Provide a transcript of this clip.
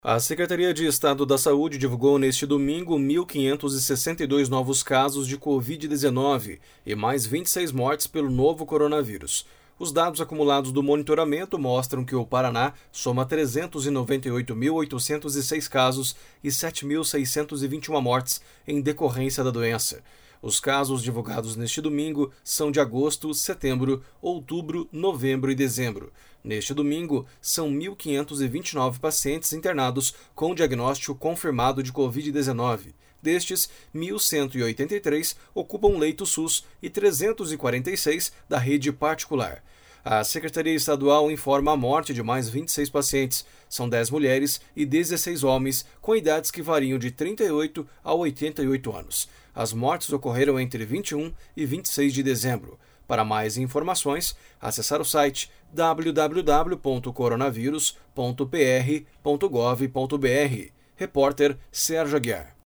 A Secretaria de Estado da Saúde divulgou neste domingo 1.562 novos casos de Covid-19 e mais 26 mortes pelo novo coronavírus. Os dados acumulados do monitoramento mostram que o Paraná soma 398.806 casos e 7.621 mortes em decorrência da doença. Os casos divulgados neste domingo são de agosto, setembro, outubro, novembro e dezembro. Neste domingo, são 1.529 pacientes internados com diagnóstico confirmado de Covid-19. Destes, 1.183 ocupam leito SUS e 346 da rede particular. A Secretaria Estadual informa a morte de mais 26 pacientes. São 10 mulheres e 16 homens, com idades que variam de 38 a 88 anos. As mortes ocorreram entre 21 e 26 de dezembro. Para mais informações, acessar o site www.coronavírus.pr.gov.br. Repórter Sérgio Aguiar.